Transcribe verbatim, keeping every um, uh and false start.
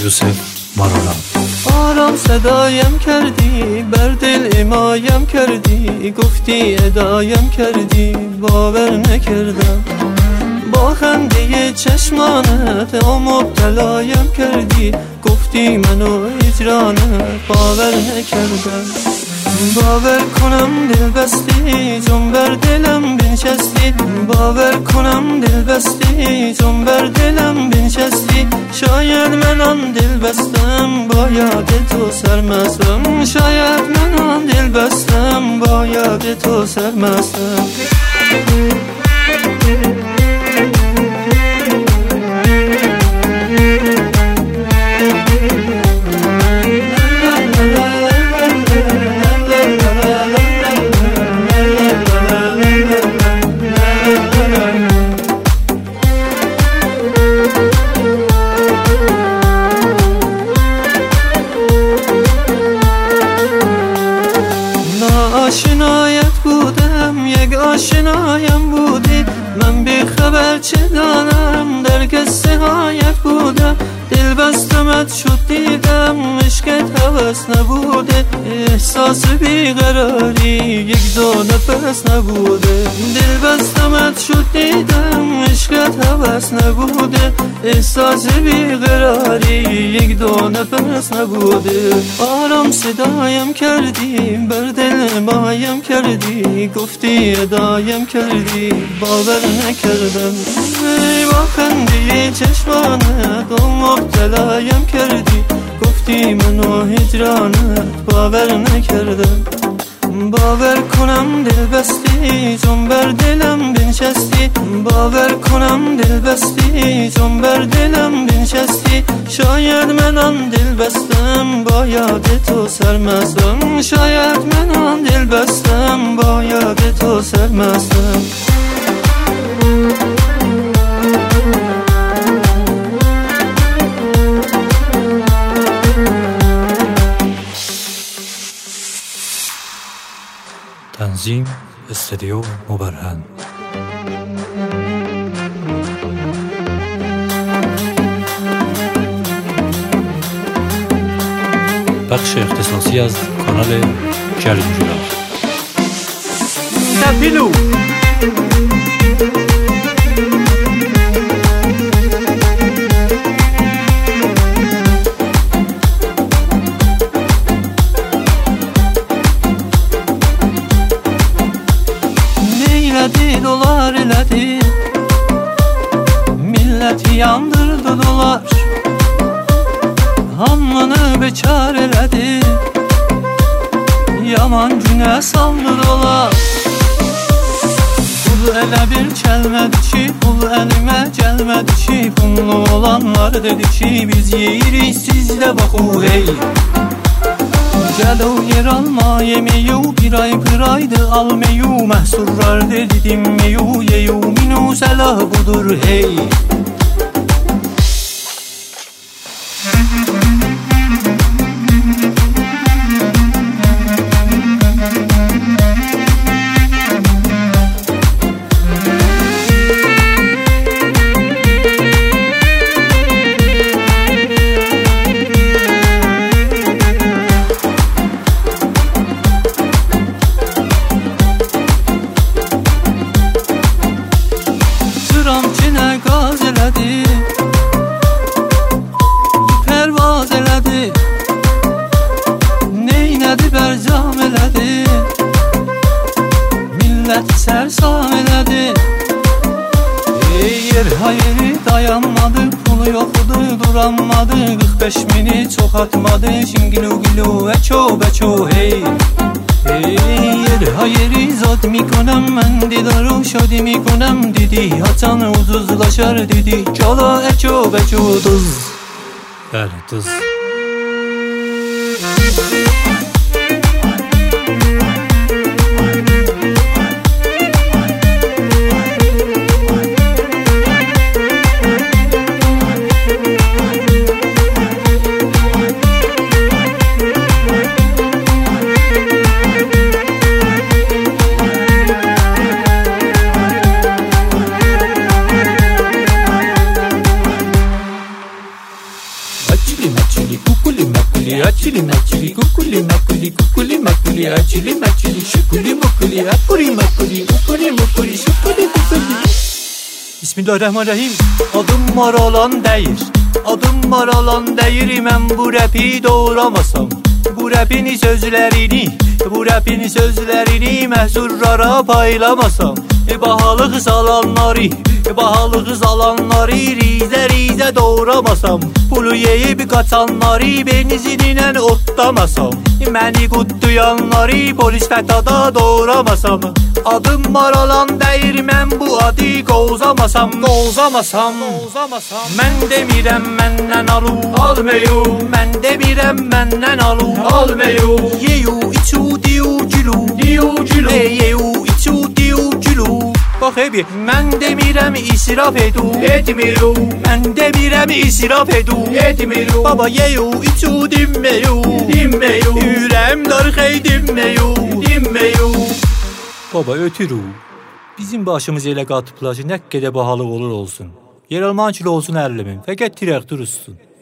یوسف مارالان. آرام صدایم کردی، بر دل امایم کردی، گفتی ادایم کردی، باور نکردم. با خنده چشمانت و مبتلایم کردی، گفتی منو هجرانت، باور نکردم. باور کنم دل بستی، چون بر دلم بنشستی، باور کنم دل بستی، چون بر دلم بنشستی. شاید من آن دل بستم، با یاد تو سرمستم، شاید من آن دل بستم، با یاد تو سرمستم. آشنایت بودم، یک آشنایم بودی، من بی خبر چه دانم، در قصه هایت بودم. دل بستمت شد دیدم، عشقت هوس نبوده، احساس بیقراری یک دو نفس نبوده. دل بستمت شد دیدم، عشقت هوس نبوده، احساس بیقراری یک دو نفس نبوده. آرام صدایم کردی، بر دل مایم کردی، گفتی ادایم کردی، باور نکردم. با خنده چشمانت و مبتلایم کردی، گفتی منو هجرانت، باور نکردم. باور کنم دل بستی، چون بر دلم بنشستی، باور کنم دل بستی، چون بر دلم بنشستی. شاید من آن دل بستم، با یاد تو سرمستم، شاید من آن دل بستم، با یاد تو سرمستم. تنظیم استودیو مبرهن. بخش اختصاصی از کانال کلینجولا. تپیلو dolar elədi, milləti yandırdı dolar, hamını bekar elədi, yaman günə saldı dolar. Pul elə bir kəlmədi ki, pul əlimə gəlmədi ki, pullu olanlar dedi ki, biz yeyirik, siz də baxu hey. Gəl o yer alma yemeyu, bir ay bir aydı almeyu, məhsurlar dedim meyu, yeyu minu səlah budur hey. Qaz elədi, pərvaz elədi, neynədi bərcam elədi, millət sərsam elədi. Ey yer hayri dayanmadı, pulu yoxdu duranmadı, qırx beş mini çox atmadı, şingilu gilu əço bəço hey. Ey yer hayri zad میکنم من دیدارو شادی میکنم دیدی حتن uzuzlaşar دیدی کالا اچو بچو دوز. بله دوز. Çili maçili şukuli mukuli akuli makuli ukuli mukuli şukuli mukuli. Bismillahirrahmanirrahim. Adım Maralan deyir, adım Maralan deyir. Mən bu rapi doğramasam, bu rapin sözlərini, bu rapin sözlərini məhzurlara paylamasam, e, bahalıq salanları, e, bahalıq salanları rizə rizə doğramasam, pulu yeyib qaçanları benzininlə otlamasam, e, məni qutlayanları polis fətada doğramasam. Adım Maralan deyir, mən bu adı qovzamasam, qovzamasam, qovzamasam. Mən demirəm məndən alu, almayu. Mən demirəm məndən alu, almayu. Yeyu içu diyu gülü, diyu gülü. E yeyu içu diyu gülü. Bax ebi, mən demirəm israf edu, etmiru. Mən demirəm israf edu, etmiru. Baba yeyu içu dimmeyu, dimmeyu. Ürəm darxey dimmeyu, dimmeyu. Baba ötürü. Bizim başımız elə qatıblar ki, nə qədər bahalıq olur olsun. Yer alman kilo olsun əlli min. Fəqət traktor uçsun.